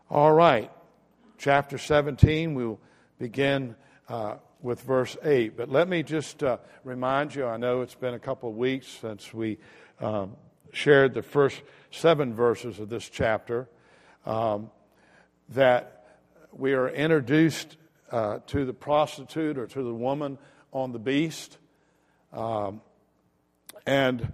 All right, chapter 17, we'll begin with verse 8. But let me just remind you, I know it's been a couple of weeks since we shared the first 7 verses of this chapter, that we are introduced to the prostitute or to the woman on the beast. And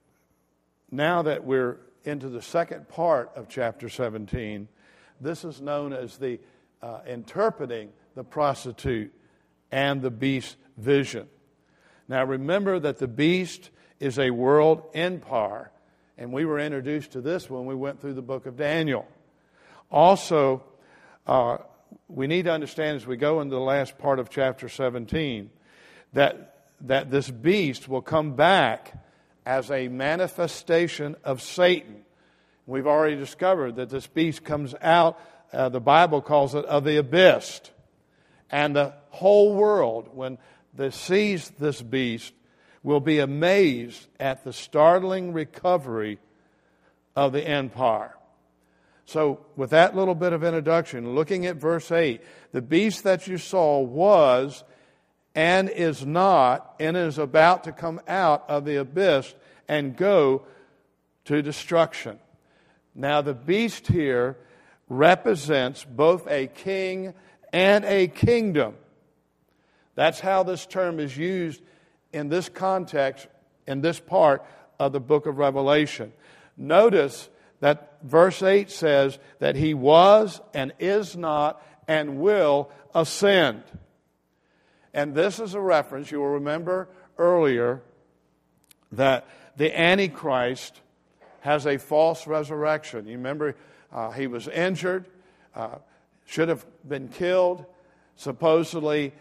now that we're into the second part of chapter 17, this is known as the interpreting the prostitute and the beast vision. Now remember that the beast is a world empire, and we were introduced to this when we went through the book of Daniel. Also, we need to understand as we go into the last part of chapter 17 that this beast will come back as a manifestation of Satan. We've already discovered that this beast comes out, the Bible calls it, of the abyss. And the whole world, when they sees this beast, will be amazed at the startling recovery of the empire. So with that little bit of introduction, looking at verse 8, the beast that you saw was and is not and is about to come out of the abyss and go to destruction. Now the beast here represents both a king and a kingdom. That's how this term is used in this context, in this part of the book of Revelation. Notice that verse 8 says that he was and is not and will ascend. And this is a reference, you will remember earlier, that the Antichrist has a false resurrection. You remember he was injured, should have been killed, supposedly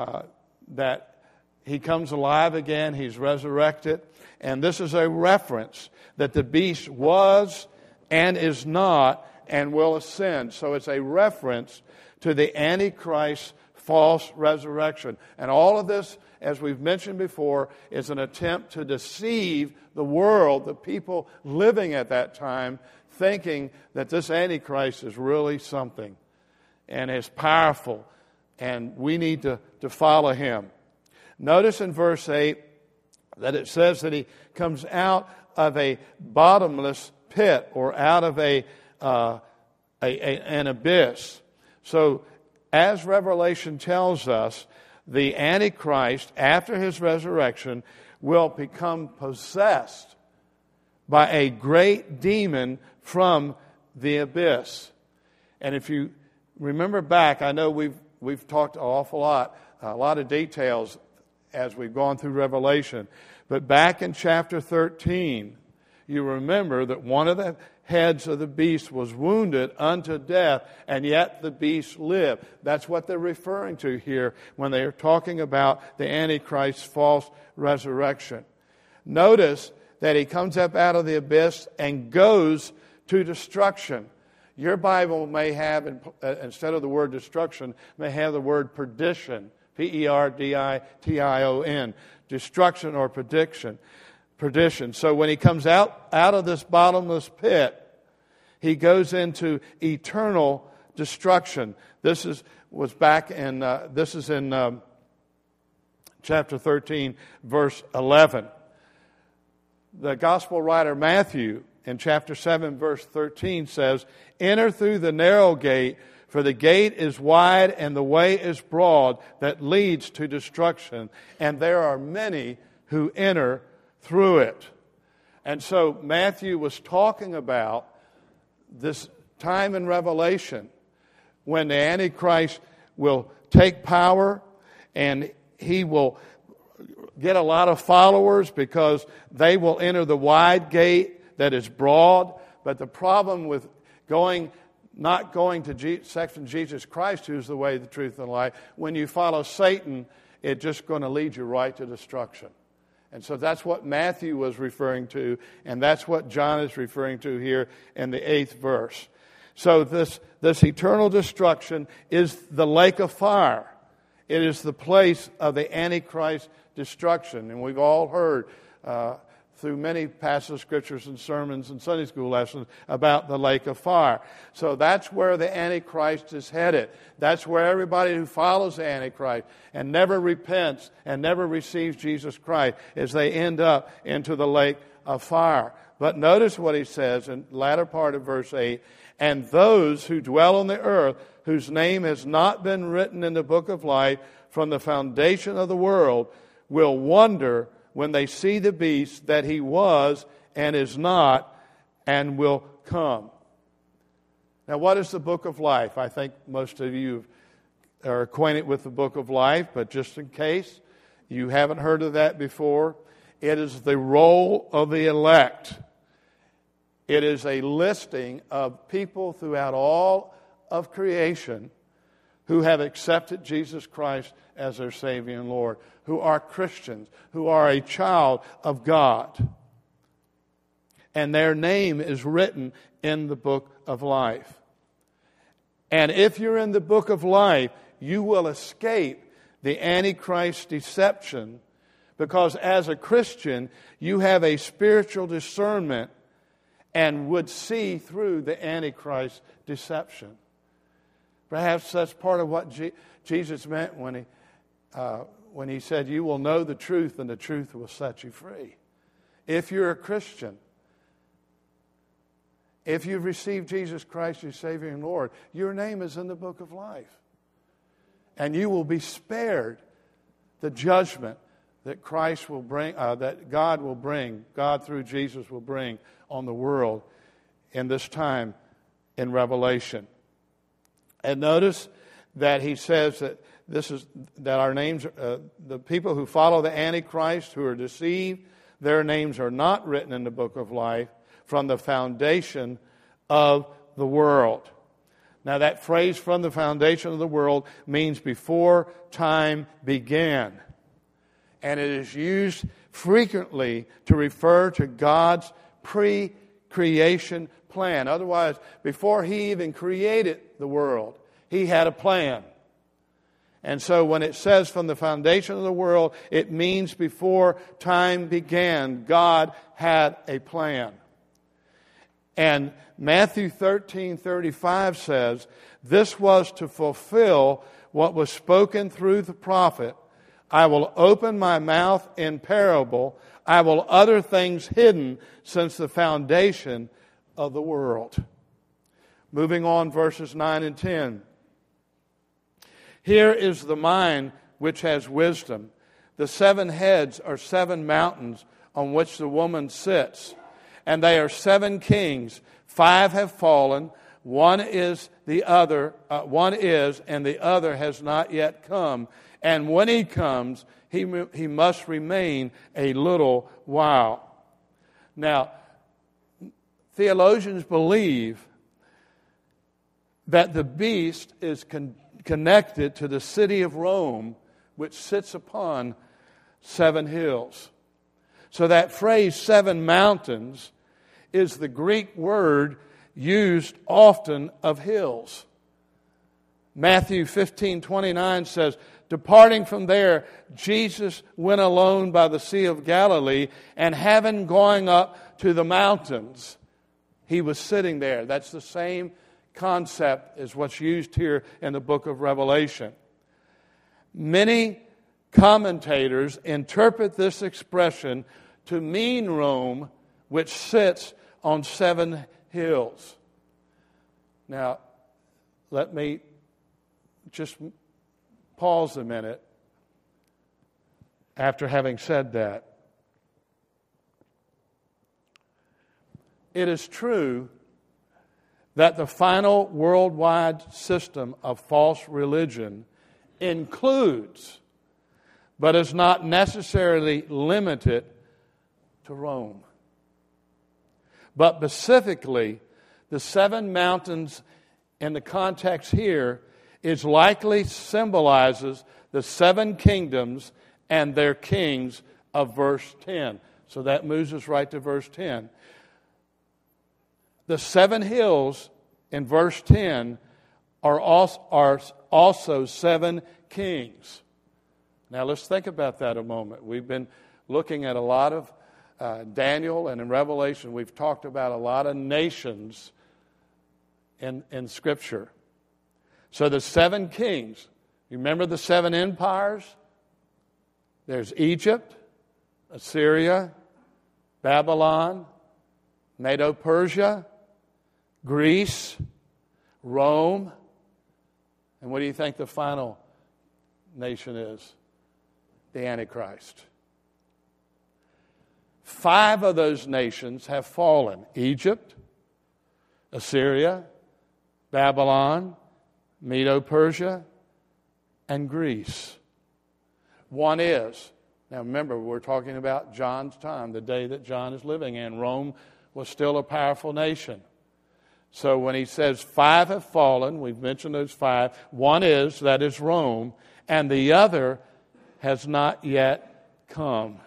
that he comes alive again, he's resurrected. And this is a reference that the beast was and is not and will ascend. So it's a reference to the Antichrist's false resurrection. And all of this, as we've mentioned before, is an attempt to deceive the world, the people living at that time, thinking that this Antichrist is really something and is powerful, and we need to follow him. Notice in verse 8 that it says that he comes out of a bottomless pit or out of an abyss. So, as Revelation tells us, the Antichrist, after his resurrection, will become possessed by a great demon from the abyss. And if you remember back, I know we've talked an awful lot, a lot of details as we've gone through Revelation. But back in chapter 13, you remember that one of the heads of the beast was wounded unto death, and yet the beast lived. That's what they're referring to here when they are talking about the Antichrist's false resurrection. Notice that he comes up out of the abyss and goes to destruction. Your Bible may have, instead of the word destruction, may have the word perdition, Perdition, destruction or perdition. So when he comes out of this bottomless pit, he goes into eternal destruction. This is in chapter 13, verse 11. The gospel writer Matthew in chapter 7, verse 13 says, "Enter through the narrow gate, for the gate is wide and the way is broad that leads to destruction, and there are many who enter through it." And so Matthew was talking about this time in Revelation when the Antichrist will take power and he will get a lot of followers because they will enter the wide gate that is broad. But the problem with not going to accepting Jesus Christ, who's the way, the truth, and the life, when you follow Satan, it's just going to lead you right to destruction. And so that's what Matthew was referring to, and that's what John is referring to here in the 8th verse. So this eternal destruction is the lake of fire. It is the place of the Antichrist destruction. And we've all heard through many passages of scriptures and sermons and Sunday school lessons about the lake of fire. So that's where the Antichrist is headed. That's where everybody who follows the Antichrist and never repents and never receives Jesus Christ, is they end up into the lake of fire. But notice what he says in the latter part of verse 8, and those who dwell on the earth, whose name has not been written in the book of life from the foundation of the world, will wonder when they see the beast that he was and is not and will come. Now, what is the book of life? I think most of you are acquainted with the book of life, but just in case you haven't heard of that before, it is the roll of the elect. It is a listing of people throughout all of creation who have accepted Jesus Christ as their Savior and Lord, who are Christians, who are a child of God. And their name is written in the book of life. And if you're in the book of life, you will escape the Antichrist deception, because as a Christian, you have a spiritual discernment and would see through the Antichrist deception. Perhaps that's part of what Jesus meant when he said, you will know the truth and the truth will set you free. If you're a Christian, if you've received Jesus Christ as Savior and Lord, your name is in the book of life. And you will be spared the judgment that Christ will bring, that God will bring, God through Jesus will bring on the world in this time in Revelation. And notice that he says that our names, the people who follow the Antichrist, who are deceived, their names are not written in the book of life from the foundation of the world. Now that phrase, from the foundation of the world, means before time began. And it is used frequently to refer to God's pre-creation plan. Otherwise, before he even created the world, he had a plan. And so when it says from the foundation of the world, it means before time began, God had a plan. And Matthew 13:35 says, this was to fulfill what was spoken through the prophet. I will open my mouth in parable. I will utter things hidden since the foundation of the world. Moving on, verses 9 and 10. Here is the mind which has wisdom. The 7 heads are 7 mountains on which the woman sits, and they are 7 kings. 5 have fallen. One is, and the other has not yet come. And when he comes, he must remain a little while. Now, theologians believe that the beast is connected to the city of Rome, which sits upon 7 hills. So that phrase, 7 mountains, is the Greek word used often of hills. Matthew 15:29 says, departing from there, Jesus went alone by the Sea of Galilee, and having gone up to the mountains, he was sitting there. That's the same concept as what's used here in the book of Revelation. Many commentators interpret this expression to mean Rome, which sits on 7 hills. Now, let me just pause a minute after having said that. It is true that the final worldwide system of false religion includes, but is not necessarily limited to Rome. But specifically, the 7 mountains in the context here is likely symbolizes the 7 kingdoms and their kings of verse 10. So that moves us right to verse 10. The 7 hills in verse 10 are also 7 kings. Now let's think about that a moment. We've been looking at a lot of Daniel and in Revelation, we've talked about a lot of nations in Scripture. So the 7 kings, you remember the 7 empires? There's Egypt, Assyria, Babylon, Medo-Persia, Greece, Rome. And what do you think the final nation is? The Antichrist. 5 of those nations have fallen. Egypt, Assyria, Babylon, Medo-Persia, and Greece. One is, now remember, we're talking about John's time, the day that John is living in. Rome was still a powerful nation. So when he says 5 have fallen, we've mentioned those 5. One is, that is Rome, and the other has not yet come.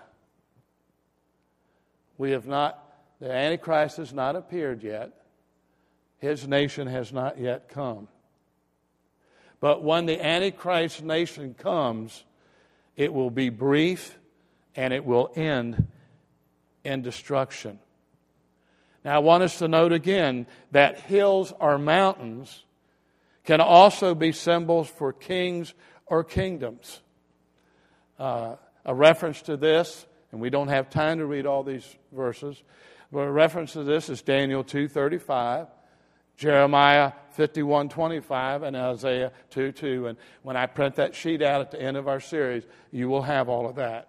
The Antichrist has not appeared yet. His nation has not yet come. But when the Antichrist nation comes, it will be brief and it will end in destruction. Now I want us to note again that hills or mountains can also be symbols for kings or kingdoms. A reference to this, and we don't have time to read all these verses, but a reference to this is Daniel 2:35, Jeremiah 51:25, and Isaiah 2:2. And when I print that sheet out at the end of our series, you will have all of that.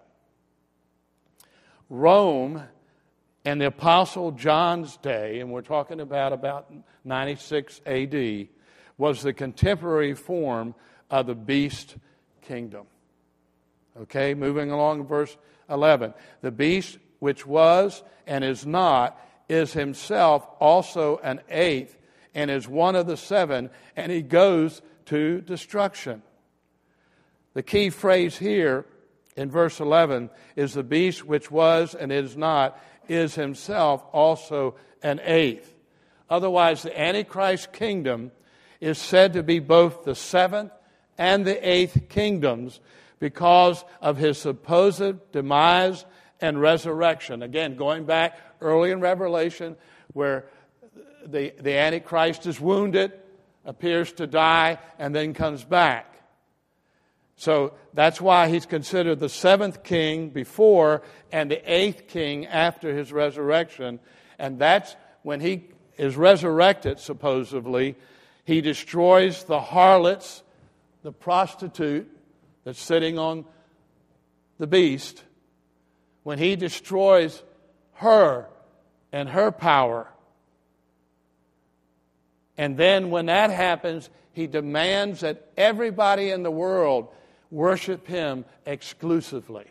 Rome in the Apostle John's day, and we're talking about 96 AD, was the contemporary form of the beast kingdom. Okay, moving along to verse 11. The beast which was and is not is himself also an 8th and is one of the 7, and he goes to destruction. The key phrase here in verse 11 is the beast which was and is not is himself also an 8th. Otherwise, the Antichrist kingdom is said to be both the 7th and the 8th kingdoms because of his supposed demise and resurrection. Again, going back early in Revelation where the Antichrist is wounded, appears to die, and then comes back. So that's why he's considered the 7th king before and the 8th king after his resurrection. And that's when he is resurrected, supposedly, he destroys the harlots, the prostitute that's sitting on the beast. When he destroys her and her power, and then when that happens, he demands that everybody in the world worship him exclusively.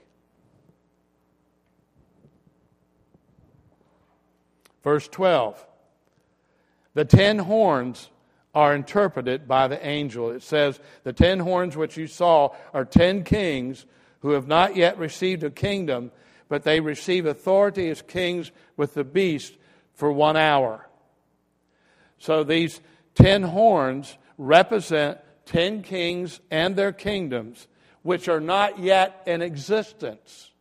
Verse 12. The 10 horns are interpreted by the angel. It says, the 10 horns which you saw are 10 kings who have not yet received a kingdom, but they receive authority as kings with the beast for 1 hour. So these 10 horns represent 10 kings and their kingdoms, which are not yet in existence.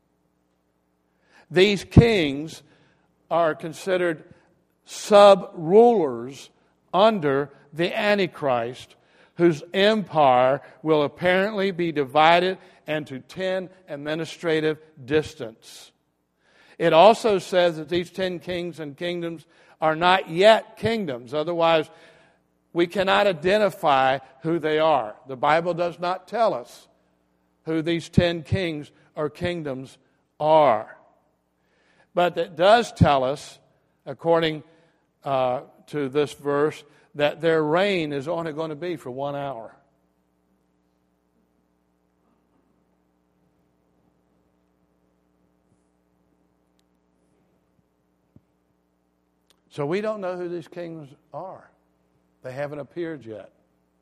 These kings are considered sub-rulers under the Antichrist, whose empire will apparently be divided into 10 administrative districts. It also says that these 10 kings and kingdoms are not yet kingdoms. Otherwise, we cannot identify who they are. The Bible does not tell us who these 10 kings or kingdoms are. But it does tell us, according to this verse, that their reign is only going to be for 1 hour. So we don't know who these kings are. They haven't appeared yet.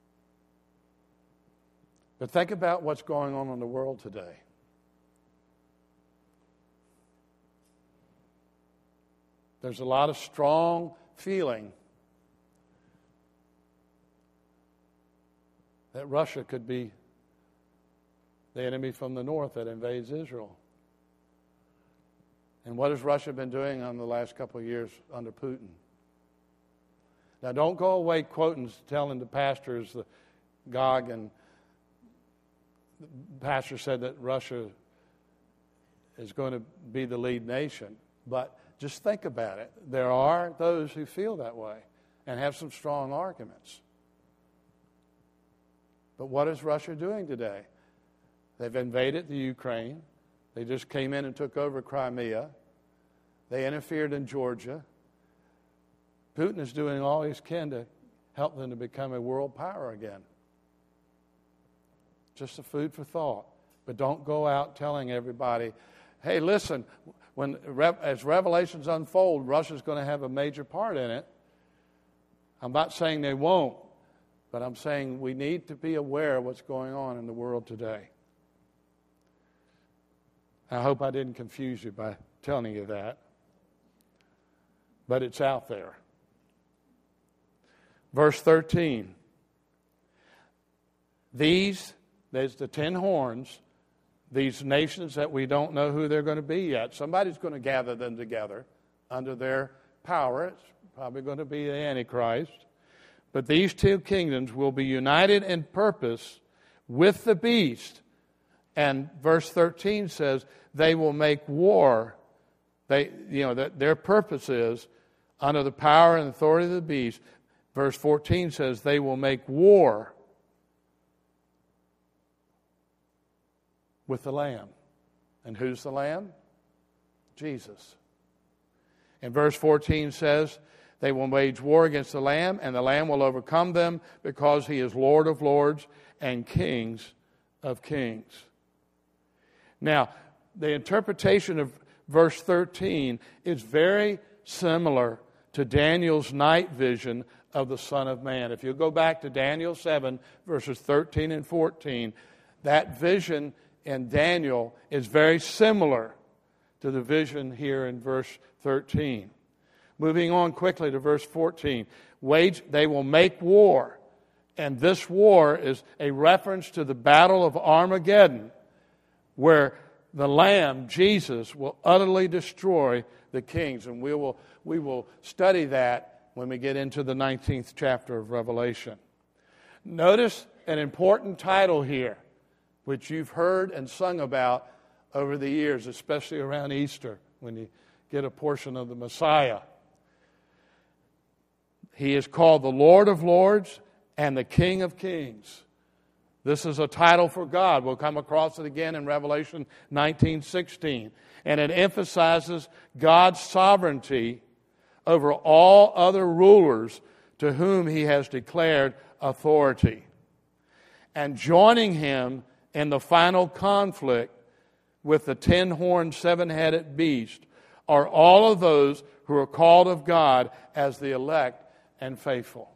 But think about what's going on in the world today. There's a lot of strong feeling that Russia could be the enemy from the north that invades Israel. And what has Russia been doing on the last couple of years under Putin? Now, don't go away quoting, telling the pastors, the Gog, and the pastor said that Russia is going to be the lead nation. But just think about it. There are those who feel that way and have some strong arguments. But what is Russia doing today? They've invaded the Ukraine. They just came in and took over Crimea. They interfered in Georgia. Putin is doing all he can to help them to become a world power again. Just a food for thought. But don't go out telling everybody, hey, listen, as Revelations unfold, Russia's going to have a major part in it. I'm not saying they won't, but I'm saying we need to be aware of what's going on in the world today. I hope I didn't confuse you by telling you that. But it's out there. Verse 13. There's the 10 horns, these nations that we don't know who they're going to be yet. Somebody's going to gather them together under their power. It's probably going to be the Antichrist. But these 2 kingdoms will be united in purpose with the beast. And verse 13 says they will make war. Their purpose is under the power and authority of the beast. Verse 14 says they will make war with the Lamb. And who's the Lamb? Jesus. And verse 14 says they will wage war against the Lamb, and the Lamb will overcome them because he is Lord of lords and Kings of kings. Now, the interpretation of verse 13 is very similar to Daniel's night vision of the Son of Man. If you go back to Daniel 7, verses 13 and 14, that vision in Daniel is very similar to the vision here in verse 13. Moving on quickly to verse 14. They will make war. And this war is a reference to the battle of Armageddon, where the Lamb, Jesus, will utterly destroy the kings. And we will study that when we get into the 19th chapter of Revelation. Notice an important title here, which you've heard and sung about over the years, especially around Easter, when you get a portion of the Messiah. He is called the Lord of Lords and the King of Kings. This is a title for God. We'll come across it again in Revelation 19:16. And it emphasizes God's sovereignty over all other rulers to whom he has declared authority. And joining him in the final conflict with the 10-horned, 7-headed beast are all of those who are called of God as the elect and faithful.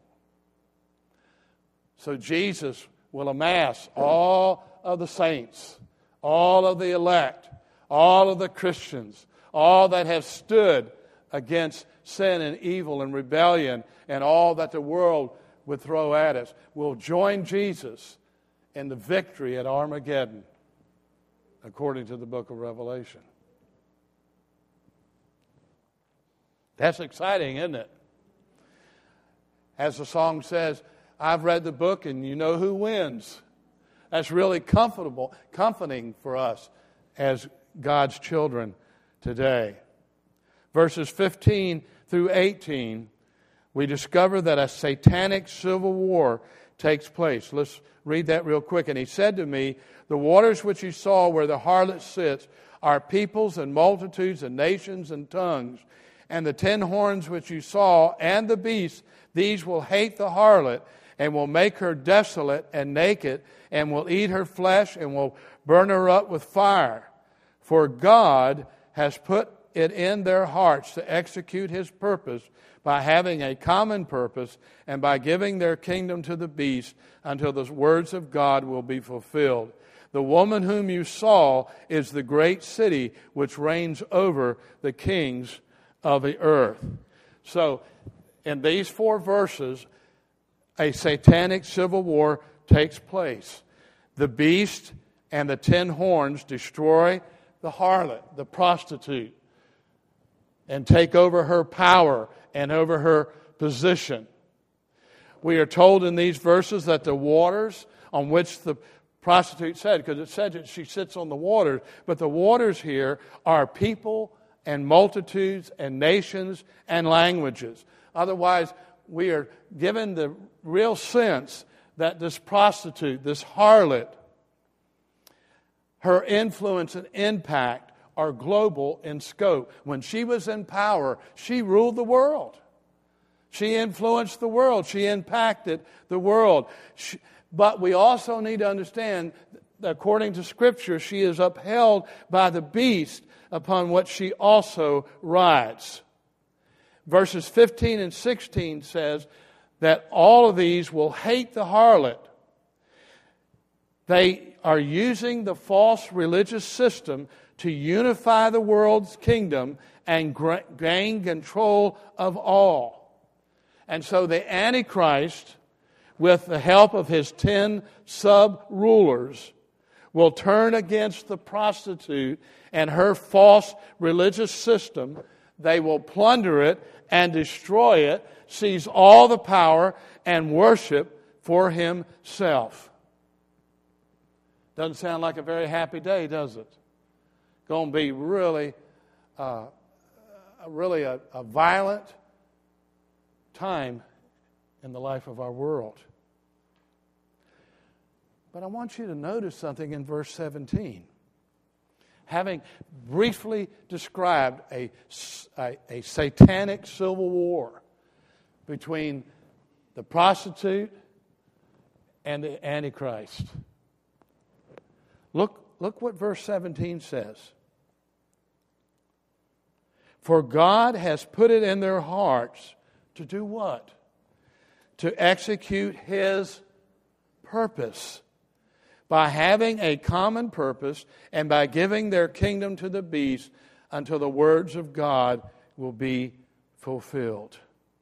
So Jesus will amass all of the saints, all of the elect, all of the Christians, all that have stood against sin and evil and rebellion and all that the world would throw at us, will join Jesus in the victory at Armageddon, according to the book of Revelation. That's exciting, isn't it? As the song says, I've read the book and you know who wins. That's really comforting for us as God's children today. Verses 15 through 18, we discover that a satanic civil war takes place. Let's read that real quick. And he said to me, the waters which you saw where the harlot sits are peoples and multitudes and nations and tongues. And the 10 horns which you saw and the beast, these will hate the harlot and will make her desolate and naked and will eat her flesh and will burn her up with fire. For God has put it in their hearts to execute his purpose by having a common purpose and by giving their kingdom to the beast until the words of God will be fulfilled. The woman whom you saw is the great city which reigns over the kings of the earth. So, in these 4 verses, a satanic civil war takes place. The beast and the 10 horns destroy the harlot, the prostitute, and take over her power and over her position. We are told in these verses that the waters on which the prostitute said, because it said that she sits on the waters, but the waters here are people and multitudes and nations and languages. Otherwise, we are given the real sense that this prostitute, this harlot, her influence and impact are global in scope. When she was in power, she ruled the world. She influenced the world. She impacted the world. But we also need to understand that according to Scripture, she is upheld by the beast upon which she also rides. Verses 15 and 16 says that all of these will hate the harlot. They are using the false religious system to unify the world's kingdom and gain control of all. And so the Antichrist, with the help of his 10 sub-rulers, will turn against the prostitute and her false religious system. They will plunder it and destroy it, seize all the power, and worship for himself. Doesn't sound like a very happy day, does it? Going to be really a violent time in the life of our world. But I want you to notice something in verse 17. Having briefly described a satanic civil war between the prostitute and the Antichrist. Look what verse 17 says. For God has put it in their hearts to do what? To execute His purpose. By having a common purpose and by giving their kingdom to the beast until the words of God will be fulfilled.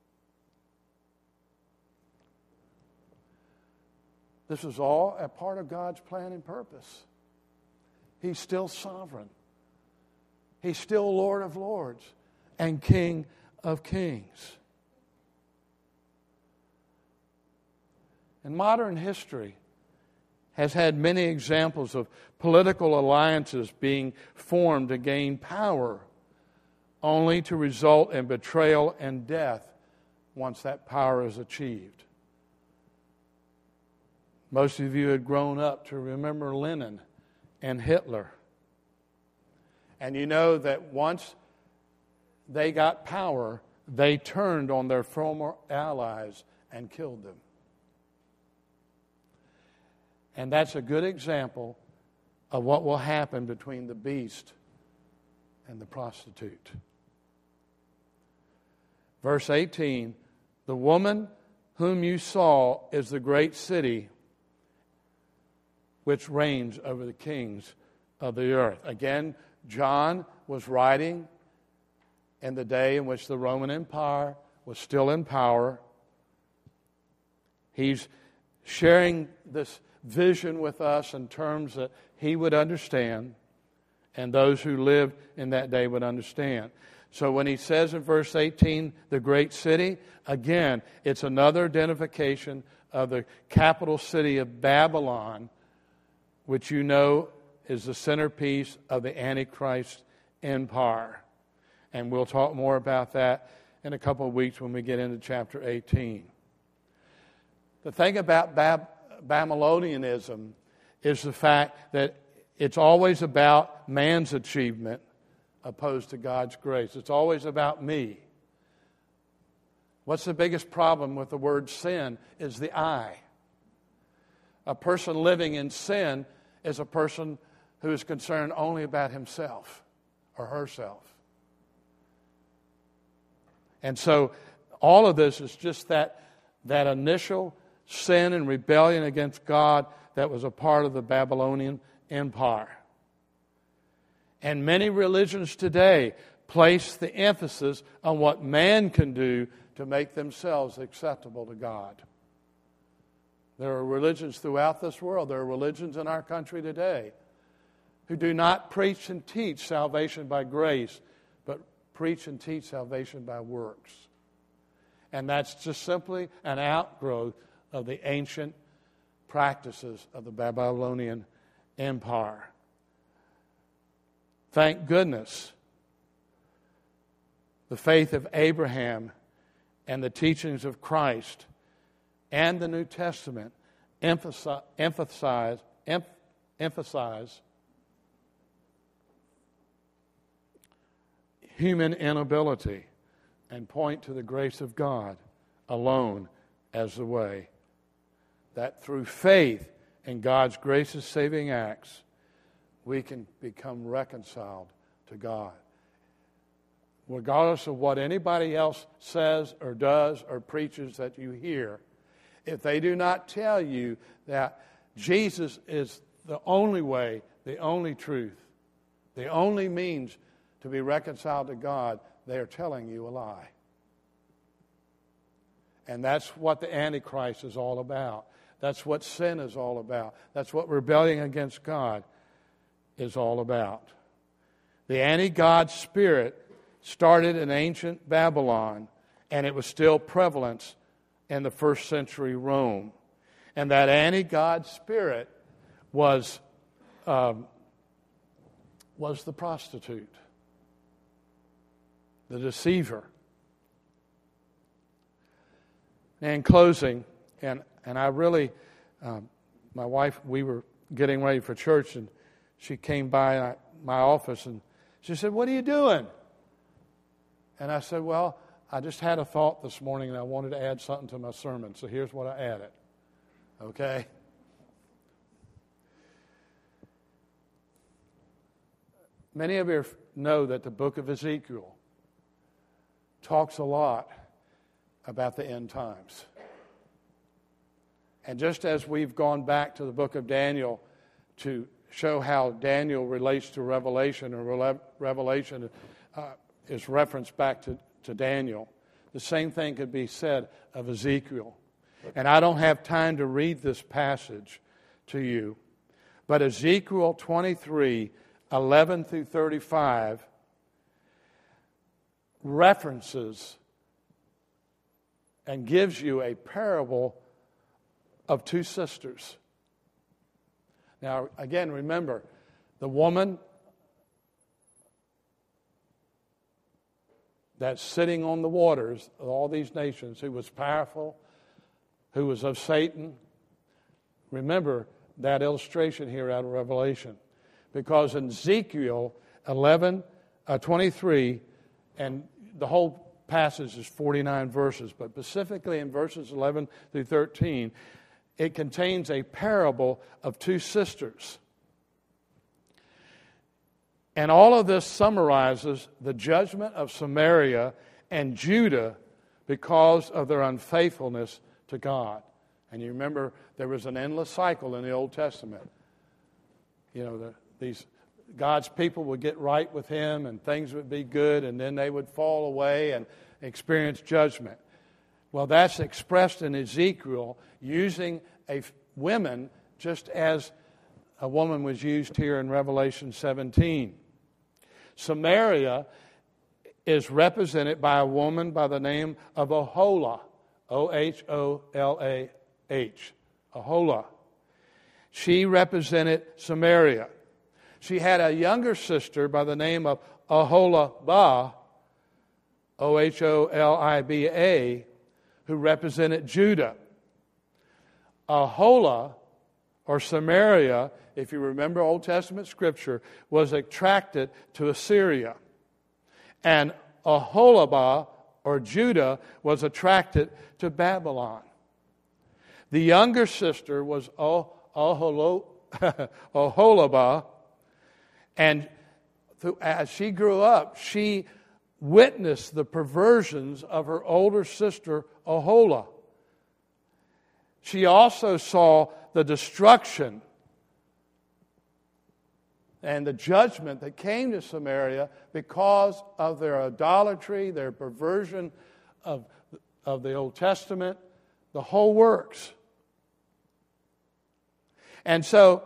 This is all a part of God's plan and purpose. He's still sovereign. He's still Lord of lords and King of kings. In modern history has had many examples of political alliances being formed to gain power, only to result in betrayal and death once that power is achieved. Most of you had grown up to remember Lenin and Hitler. And you know that once they got power, they turned on their former allies and killed them. And that's a good example of what will happen between the beast and the prostitute. Verse 18, the woman whom you saw is the great city which reigns over the kings of the earth. Again, John was writing in the day in which the Roman Empire was still in power. He's sharing this vision with us in terms that he would understand and those who lived in that day would understand. So when he says in verse 18, the great city, again, it's another identification of the capital city of Babylon, which you know is the centerpiece of the Antichrist empire. And we'll talk more about that in a couple of weeks when we get into chapter 18. The thing about Babylonianism is the fact that it's always about man's achievement opposed to God's grace. It's always about me. What's the biggest problem with the word sin is the I. A person living in sin is a person who is concerned only about himself or herself. And so all of this is just that initial sin and rebellion against God that was a part of the Babylonian Empire. And many religions today place the emphasis on what man can do to make themselves acceptable to God. There are religions throughout this world, there are religions in our country today who do not preach and teach salvation by grace, but preach and teach salvation by works. And that's just simply an outgrowth of the ancient practices of the Babylonian Empire. Thank goodness the faith of Abraham and the teachings of Christ and the New Testament emphasize human inability and point to the grace of God alone as the way. That through faith in God's gracious saving acts, we can become reconciled to God. Regardless of what anybody else says or does or preaches that you hear, if they do not tell you that Jesus is the only way, the only truth, the only means to be reconciled to God, they are telling you a lie. And that's what the Antichrist is all about. That's what sin is all about. That's what rebellion against God is all about. The anti-God spirit started in ancient Babylon, and it was still prevalent in the first century Rome. And that anti-God spirit was the prostitute, the deceiver. And in closing, and I really, my wife, we were getting ready for church, and she came by my office, and she said, "What are you doing?" And I said, "Well, I just had a thought this morning, and I wanted to add something to my sermon, so here's what I added." Okay? Many of you know that the book of Ezekiel talks a lot about the end times. And just as we've gone back to the book of Daniel to show how Daniel relates to Revelation, or Revelation is referenced back to Daniel, the same thing could be said of Ezekiel. And I don't have time to read this passage to you, but Ezekiel 23, 11 through 35 references and gives you a parable of two sisters. Now, again, remember, the woman that's sitting on the waters of all these nations, who was powerful, who was of Satan. Remember that illustration here out of Revelation. Because in Ezekiel 23, and the whole passage is 49 verses, but specifically in verses 11 through 13, it contains a parable of two sisters. And all of this summarizes the judgment of Samaria and Judah because of their unfaithfulness to God. And you remember there was an endless cycle in the Old Testament. You know, these God's people would get right with Him and things would be good, and then they would fall away and experience judgment. Well, that's expressed in Ezekiel using women just as a woman was used here in Revelation 17. Samaria is represented by a woman by the name of Oholah, O-H-O-L-A-H, Oholah. She represented Samaria. She had a younger sister by the name of Oholibah, O-H-O-L-I-B-A, who represented Judah. Oholah, or Samaria, if you remember Old Testament scripture, was attracted to Assyria. And Oholibah, or Judah, was attracted to Babylon. The younger sister was Oholibah, and as she grew up, she witnessed the perversions of her older sister, Oholah. She also saw the destruction and the judgment that came to Samaria because of their idolatry, their perversion of the Old Testament, the whole works. And so,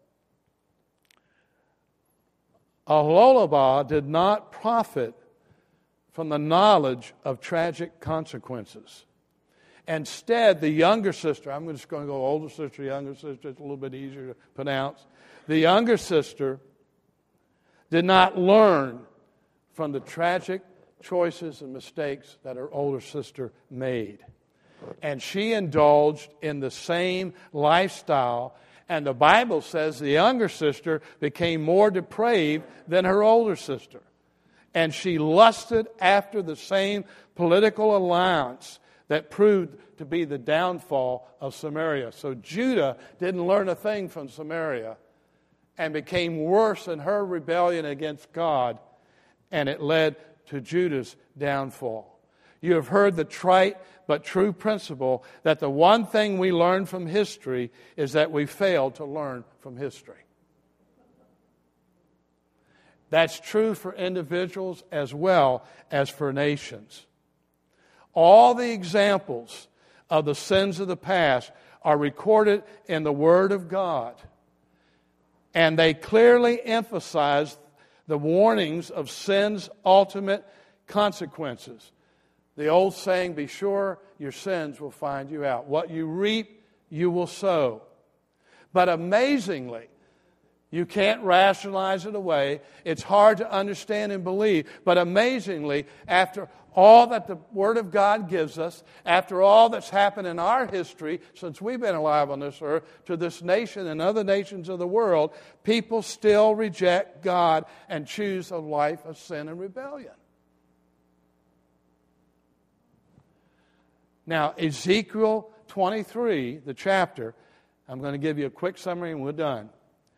Oholibah did not profit from the knowledge of tragic consequences. Instead, the younger sister, I'm just going to go older sister, younger sister, it's a little bit easier to pronounce. The younger sister did not learn from the tragic choices and mistakes that her older sister made. And she indulged in the same lifestyle. And the Bible says the younger sister became more depraved than her older sister. And she lusted after the same political alliance that proved to be the downfall of Samaria. So Judah didn't learn a thing from Samaria and became worse in her rebellion against God, and it led to Judah's downfall. You have heard the trite but true principle that the one thing we learn from history is that we fail to learn from history. That's true for individuals as well as for nations. All the examples of the sins of the past are recorded in the Word of God, and they clearly emphasize the warnings of sin's ultimate consequences. The old saying, be sure your sins will find you out. What you reap, you will sow. But amazingly, you can't rationalize it away. It's hard to understand and believe. But amazingly, after all that the Word of God gives us, after all that's happened in our history since we've been alive on this earth, to this nation and other nations of the world, people still reject God and choose a life of sin and rebellion. Now, Ezekiel 23, the chapter, I'm going to give you a quick summary and we're done.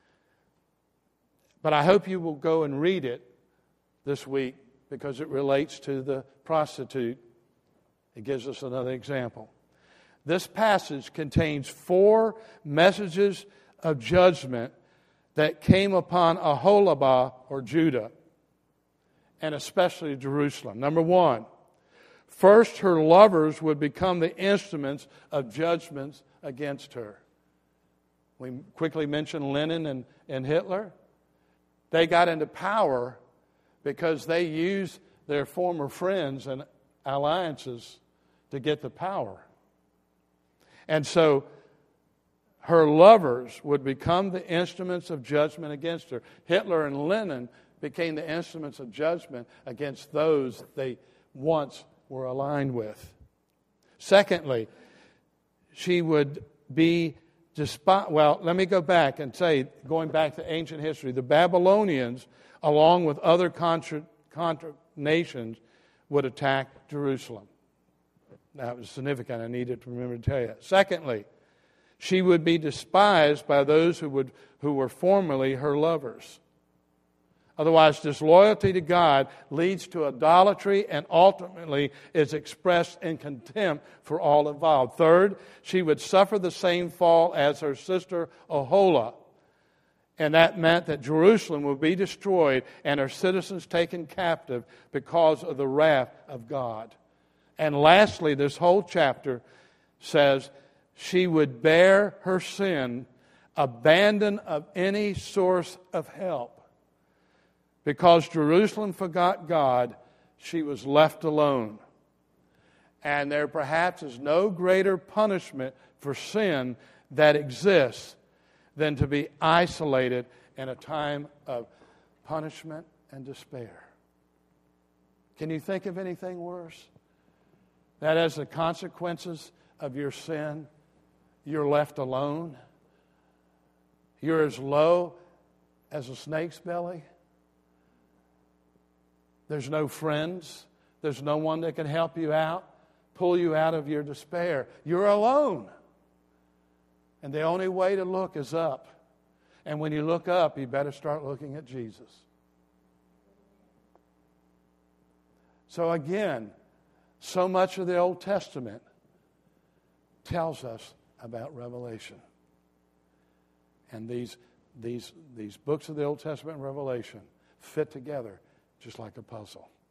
But I hope you will go and read it this week because it relates to the prostitute. It gives us another example. This passage contains 4 messages of judgment that came upon Aholibah or Judah, and especially Jerusalem. Number 1, first her lovers would become the instruments of judgments against her. We quickly mentioned Lenin and Hitler. They got into power because they used their former friends and alliances to get the power. And so her lovers would become the instruments of judgment against her. Hitler and Lenin became the instruments of judgment against those they once were aligned with. Secondly, she would be let me go back and say, going back to ancient history, the Babylonians, along with other contra nations, would attack Jerusalem. That was significant. I needed to remember to tell you that. Secondly, she would be despised by those who were formerly her lovers. Otherwise, disloyalty to God leads to idolatry and ultimately is expressed in contempt for all involved. Third, she would suffer the same fall as her sister Aholah. And that meant that Jerusalem would be destroyed and her citizens taken captive because of the wrath of God. And lastly, this whole chapter says she would bear her sin, abandon of any source of help. Because Jerusalem forgot God, she was left alone. And there perhaps is no greater punishment for sin that exists than to be isolated in a time of punishment and despair. Can you think of anything worse? That as the consequences of your sin, you're left alone. You're as low as a snake's belly. There's no friends. There's no one that can help you out, pull you out of your despair. You're alone. And the only way to look is up. And when you look up, you better start looking at Jesus. So again, so much of the Old Testament tells us about Revelation. And these books of the Old Testament and Revelation fit together just like a puzzle.